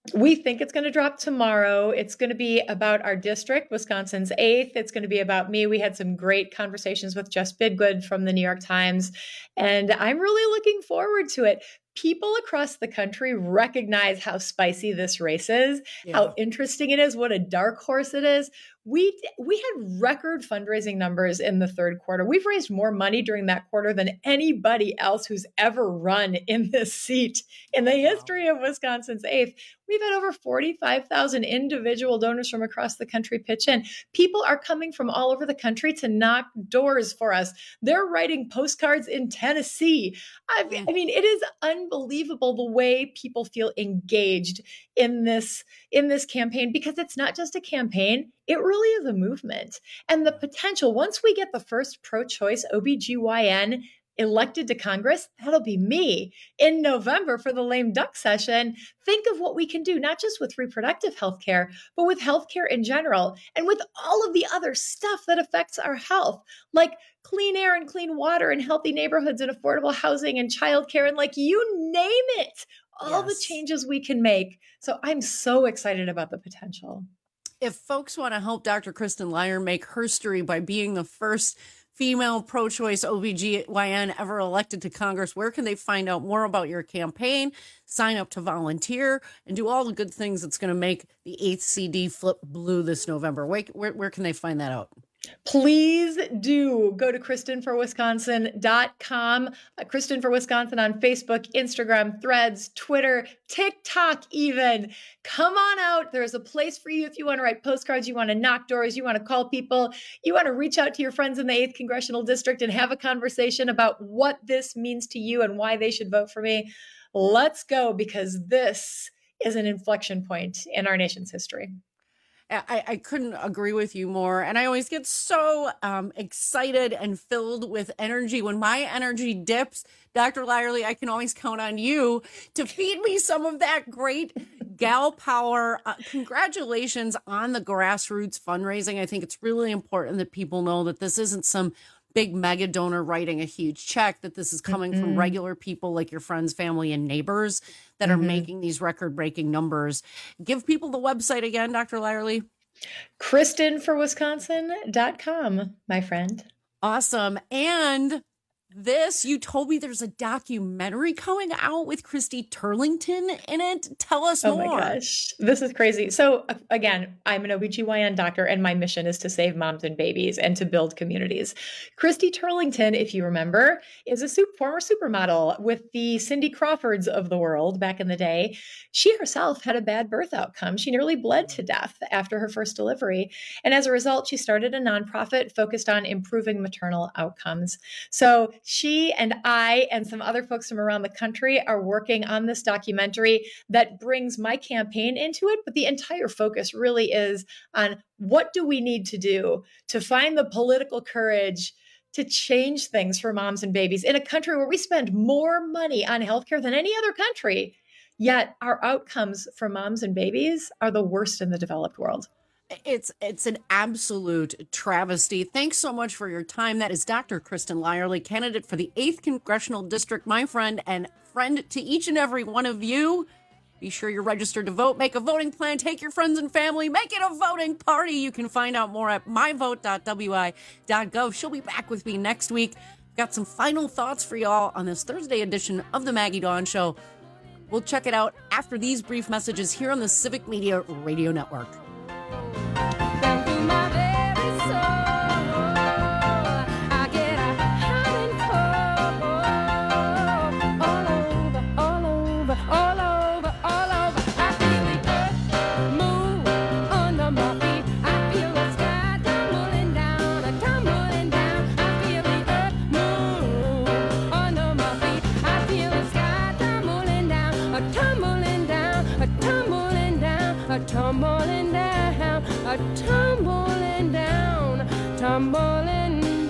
We think it's going to drop tomorrow. It's going to be about our district, Wisconsin's eighth. It's going to be about me. We had some great conversations with Jess Bidgood from the New York Times, and I'm really looking forward to it. People across the country recognize how spicy this race is, yeah. how interesting it is, what a dark horse it is. We we had record fundraising numbers in the third quarter. We've raised more money during that quarter than anybody else who's ever run in this seat in the history of Wisconsin's eighth. We've had over forty-five thousand individual donors from across the country pitch in. People are coming from all over the country to knock doors for us. They're writing postcards in Tennessee. I mean, I mean it is unbelievable the way people feel engaged in this, in this campaign, because it's not just a campaign. It really is a movement. And the potential, once we get the first pro-choice O B G Y N elected to Congress, that'll be me in November for the lame duck session. Think of what we can do, not just with reproductive health care, but with healthcare in general, and with all of the other stuff that affects our health, like clean air and clean water and healthy neighborhoods and affordable housing and childcare, and like you name it, all yes. the changes we can make. So I'm so excited about the potential. If folks want to help Doctor Kristen Leyer make history by being the first female pro-choice O B G Y N ever elected to Congress, where can they find out more about your campaign, sign up to volunteer, and do all the good things that's going to make the eighth C D flip blue this November? Where, where, where can they find that out? Please do go to Kristen for Wisconsin dot com. Uh, Kristen for Wisconsin on Facebook, Instagram, Threads, Twitter, TikTok even. Come on out. There's a place for you if you want to write postcards, you want to knock doors, you want to call people, you want to reach out to your friends in the eighth Congressional District and have a conversation about what this means to you and why they should vote for me. Let's go, because this is an inflection point in our nation's history. I, I couldn't agree with you more. And I always get so um, excited and filled with energy. When my energy dips, Doctor Lyerly, I can always count on you to feed me some of that great gal power. Uh, congratulations on the grassroots fundraising. I think it's really important that people know that this isn't some big mega donor writing a huge check, that this is coming mm-hmm. from regular people like your friends, family, and neighbors that mm-hmm. are making these record-breaking numbers. Give people the website again, Doctor Lyerly. Kristen for Wisconsin dot com, my friend. Awesome. And this, you told me there's a documentary coming out with Christy Turlington in it. Tell us oh more. Oh my gosh, this is crazy. So again, I'm an O B G Y N doctor, and my mission is to save moms and babies and to build communities. Christy Turlington, if you remember, is a super, former supermodel with the Cindy Crawfords of the world back in the day. She herself had a bad birth outcome. She nearly bled to death after her first delivery. And as a result, she started a nonprofit focused on improving maternal outcomes. So she and I and some other folks from around the country are working on this documentary that brings my campaign into it. But the entire focus really is on what do we need to do to find the political courage to change things for moms and babies in a country where we spend more money on healthcare than any other country, yet our outcomes for moms and babies are the worst in the developed world. It's it's an absolute travesty. Thanks so much for your time. That is Doctor Kristen Lyerly, candidate for the eighth Congressional District, my friend and friend to each and every one of you. Be sure you're registered to vote. Make a voting plan. Take your friends and family. Make it a voting party. You can find out more at my vote dot w i dot gov. She'll be back with me next week. Got some final thoughts for y'all on this Thursday edition of the Maggie Dawn Show. We'll check it out after these brief messages here on the Civic Media Radio Network. Tumbling down, a tumbling down, tumbling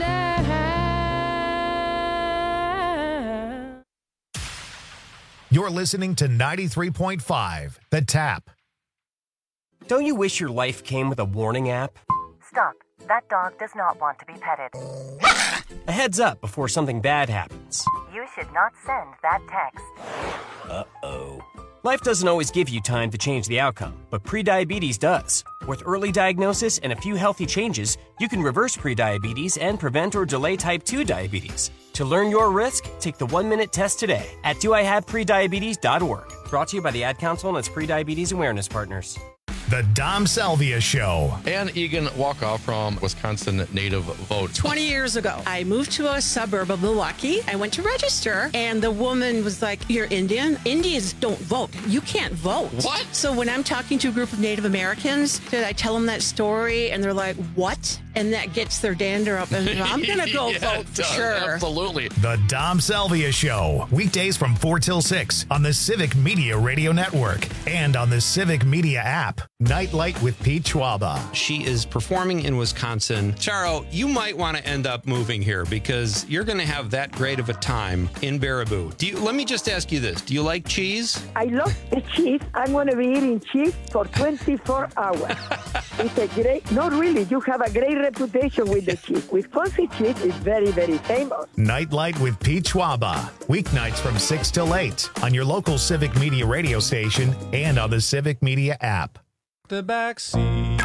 down. You're listening to ninety-three point five, The Tap. Don't you wish your life came with a warning app? Stop. That dog does not want to be petted. A heads up before something bad happens. You should not send that text. Uh-oh. Life doesn't always give you time to change the outcome, but prediabetes does. With early diagnosis and a few healthy changes, you can reverse prediabetes and prevent or delay type two diabetes. To learn your risk, take the one-minute test today at do I have prediabetes dot org. Brought to you by the Ad Council and its Prediabetes Awareness Partners. The Dom Salvia Show. Ann Egan Walkoff from Wisconsin Native Vote. twenty years ago, I moved to a suburb of Milwaukee. I went to register, and the woman was like, "You're Indian? Indians don't vote. You can't vote." What? So when I'm talking to a group of Native Americans, I tell them that story, and they're like, "What?" And that gets their dander up, and I'm going to go Yeah, vote it for does. sure. Absolutely. The Dom Salvia Show. Weekdays from four till six on the Civic Media Radio Network and on the Civic Media app. Nightlight with Pete Schwaba. She is performing in Wisconsin. Charo, you might want to end up moving here because you're going to have that great of a time in Baraboo. Do you? Let me just ask you this. Do you like cheese? I love the cheese. I'm going to be eating cheese for twenty-four hours. It's a great, not really, you have a great reputation with the cheese. Wisconsin cheese is very, very famous. Nightlight with Pete Schwaba. Weeknights from six till eight on your local Civic Media radio station and on the Civic Media app. The back seat.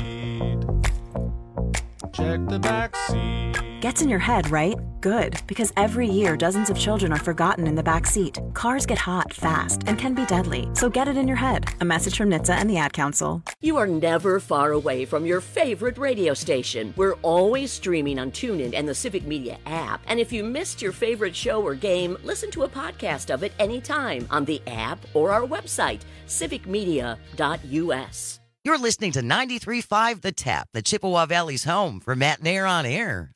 Check the back seat. Gets in your head, right? Good, because every year dozens of children are forgotten in the back seat. Cars get hot fast and can be deadly, so get it in your head. A message from N H T S A and the Ad Council. You are never far away from your favorite radio station. We're always streaming on TuneIn and the Civic Media app. And if you missed your favorite show or game, listen to a podcast of it anytime on the app or our website, civic media dot u s. You're listening to ninety-three point five The Tap, the Chippewa Valley's home for Matt Nair on air.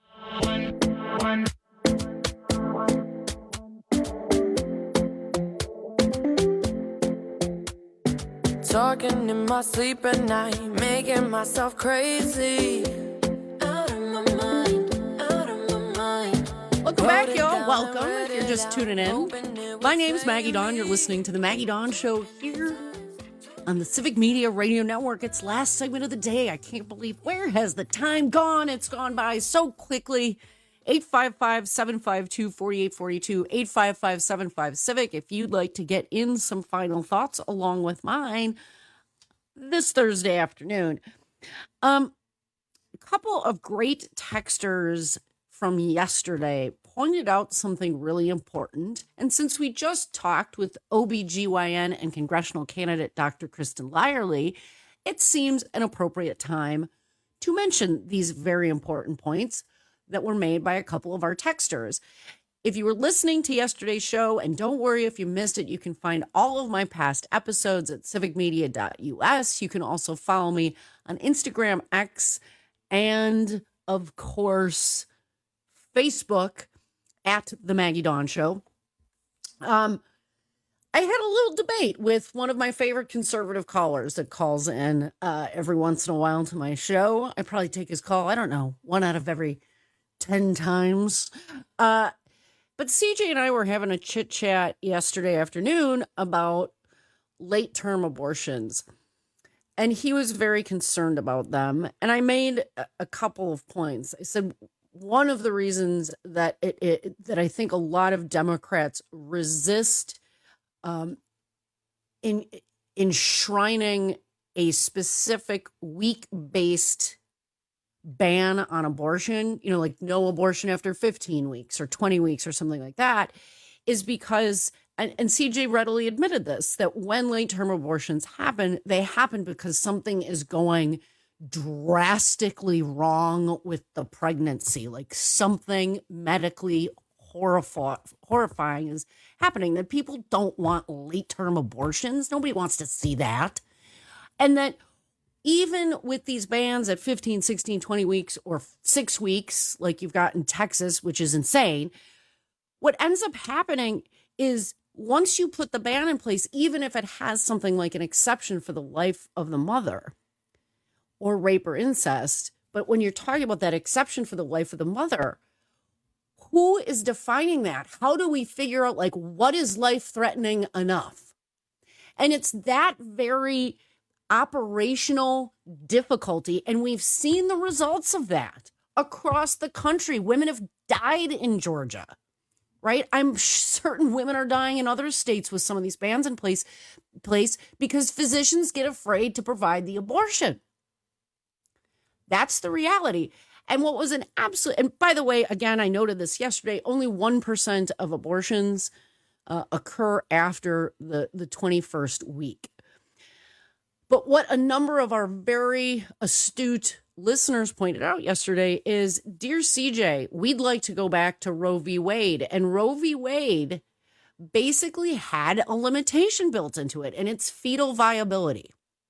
Talking in my sleep at night, making myself crazy. Out of my mind, out of my mind. Welcome back, y'all. Welcome. If you're just tuning in, my name's Maggie Dawn. You're listening to the Maggie Dawn Show here on the Civic Media Radio Network. It's last segment of the day. I can't believe, where has the time gone? It's gone by so quickly. eight five five, seven five two, four eight four two, eight five five, seven five, Civic. If you'd like to get in some final thoughts along with mine this Thursday afternoon. Um, a couple of great texters from yesterday pointed out something really important. And since we just talked with O B G Y N and congressional candidate Doctor Kristen Lyerly, it seems an appropriate time to mention these very important points that were made by a couple of our texters. If you were listening to yesterday's show, and don't worry if you missed it, you can find all of my past episodes at civic media dot u s. You can also follow me on Instagram, X, and of course, Facebook at The Maggie Dawn Show. Um, I had a little debate with one of my favorite conservative callers that calls in uh, every once in a while to my show. I probably take his call, I don't know, one out of every ten times. Uh, but C J and I were having a chit chat yesterday afternoon about late term abortions. And he was very concerned about them. And I made a, a couple of points. I said, one of the reasons that it, it that I think a lot of Democrats resist um, in enshrining a specific week-based ban on abortion, you know, like no abortion after fifteen weeks or twenty weeks or something like that, is because, and, and C J readily admitted this, that when late-term abortions happen, they happen because something is going drastically wrong with the pregnancy, like something medically horrifying, horrifying is happening, that people don't want late-term abortions. Nobody wants to see that. And that even with these bans at fifteen, sixteen, twenty weeks or six weeks, like you've got in Texas, which is insane, what ends up happening is once you put the ban in place, even if it has something like an exception for the life of the mother or rape or incest, but when you're talking about that exception for the life of the mother, who is defining that? How do we figure out, like, what is life-threatening enough? And it's that very operational difficulty, and we've seen the results of that across the country. Women have died in Georgia, right? I'm certain women are dying in other states with some of these bans in place place because physicians get afraid to provide the abortion. That's the reality. And what was an absolute, and by the way, again, I noted this yesterday, only one percent of abortions uh, occur after the, the twenty-first week. But what a number of our very astute listeners pointed out yesterday is, dear C J, we'd like to go back to Roe v. Wade. And Roe v. Wade basically had a limitation built into it, and it's fetal viability.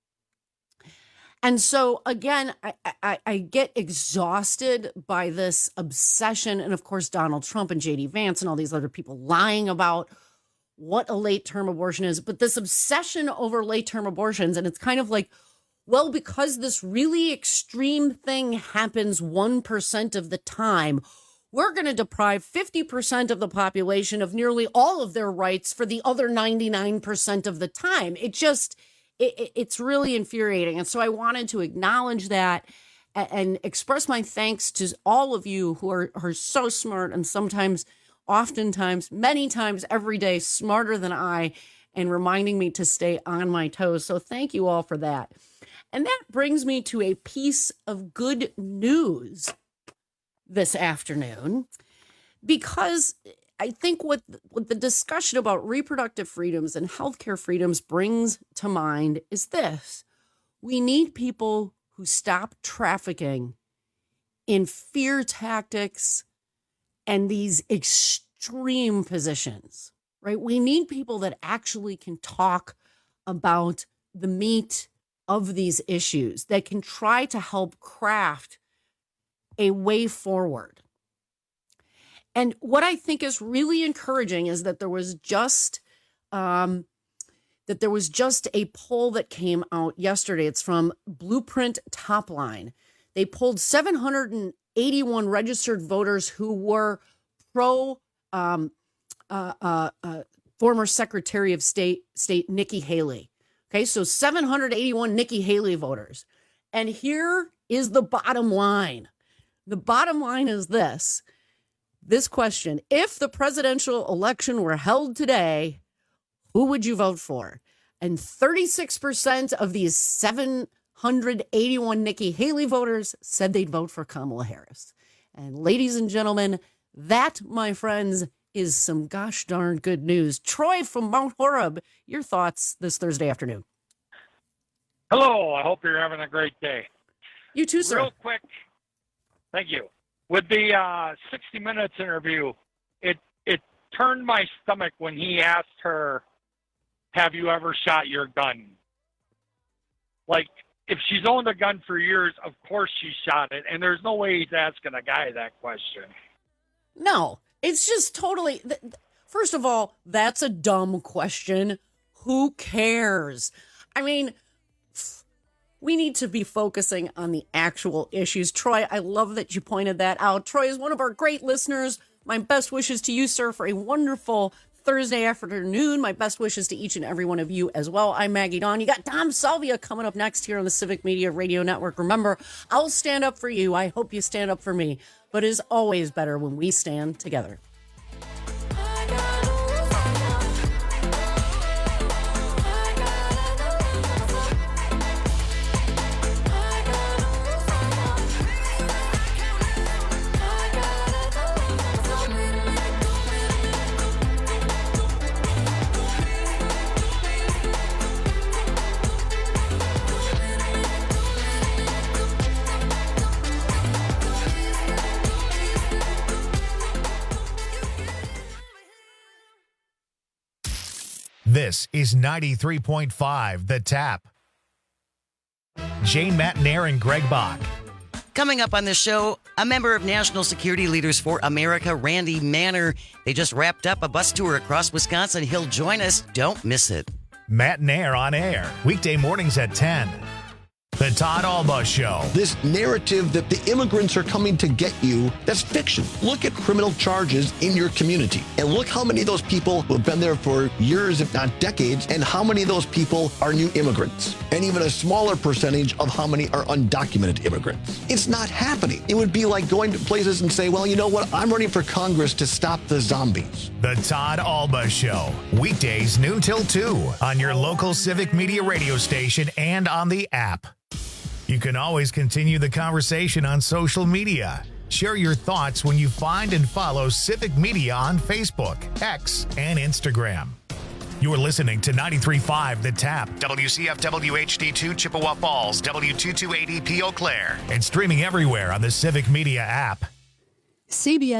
And so, again, I, I, I get exhausted by this obsession. And of course, Donald Trump and J D Vance and all these other people lying about what a late-term abortion is. But this obsession over late-term abortions, and it's kind of like, well, because this really extreme thing happens one percent of the time, we're going to deprive fifty percent of the population of nearly all of their rights for the other ninety-nine percent of the time. It just... It, it's really infuriating. And so I wanted to acknowledge that and, and express my thanks to all of you who are, are so smart and sometimes, oftentimes, many times every day, smarter than I, and reminding me to stay on my toes. So thank you all for that. And that brings me to a piece of good news this afternoon, because I think what, what the discussion about reproductive freedoms and healthcare freedoms brings to mind is this. We need people who stop trafficking in fear tactics and these extreme positions, right? We need people that actually can talk about the meat of these issues, that can try to help craft a way forward. And what I think is really encouraging is that there was just um, that there was just a poll that came out yesterday. It's from Blueprint Topline. They polled seven hundred eighty-one registered voters who were pro um, uh, uh, uh, former Secretary of State State Nikki Haley. Okay, so seven hundred eighty-one Nikki Haley voters. And here is the bottom line. The bottom line is this. This question: if the presidential election were held today, who would you vote for? And thirty-six percent of these seven hundred eighty-one Nikki Haley voters said they'd vote for Kamala Harris. And ladies and gentlemen, that, my friends, is some gosh darn good news. Troy from Mount Horeb, your thoughts this Thursday afternoon. Hello, I hope you're having a great day. You too, sir. Real quick, thank you. With the uh, sixty minutes interview, it it turned my stomach when he asked her, have you ever shot your gun? Like, if she's owned a gun for years, of course she shot it, and there's no way he's asking a guy that question. No, it's just totally... First of all, that's a dumb question. Who cares? I mean... We need to be focusing on the actual issues. Troy, I love that you pointed that out. Troy is one of our great listeners. My best wishes to you, sir, for a wonderful Thursday afternoon. My best wishes to each and every one of you as well. I'm Maggie Dawn. You got Dom Salvia coming up next here on the Civic Media Radio Network. Remember, I'll stand up for you. I hope you stand up for me. But it is always better when we stand together. This is ninety-three point five The Tap. Jane Matnair and Greg Bach. Coming up on the show, a member of National Security Leaders for America, Randy Manner. They just wrapped up a bus tour across Wisconsin. He'll join us. Don't miss it. Matnair on air, weekday mornings at ten. The Todd Alba Show. This narrative that the immigrants are coming to get you, that's fiction. Look at criminal charges in your community and look how many of those people who have been there for years, if not decades, and how many of those people are new immigrants, and even a smaller percentage of how many are undocumented immigrants. It's not happening. It would be like going to places and say, well, you know what? I'm running for Congress to stop the zombies. The Todd Alba Show. Weekdays noon till two on your local Civic Media radio station and on the app. You can always continue the conversation on social media. Share your thoughts when you find and follow Civic Media on Facebook, X, and Instagram. You're listening to ninety-three point five The Tap, W C F W H D two Chippewa Falls, W two twenty-eight P Eau Claire, and streaming everywhere on the Civic Media app. C B S